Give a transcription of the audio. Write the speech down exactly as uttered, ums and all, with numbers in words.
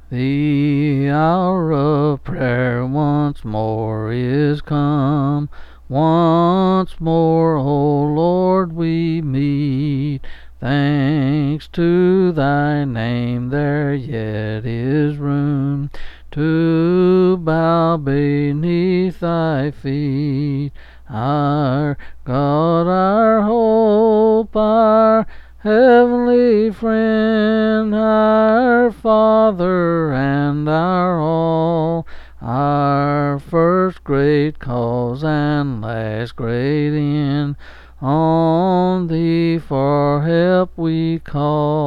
The hour of prayer once more is come. Once more, O Lord, we meet. Thanks to thy name, there yet is room to bow beneath thy feet. Our God, our hope, our heavenly friend, our Father and our all, our first great cause and last great end, on thee for help we call.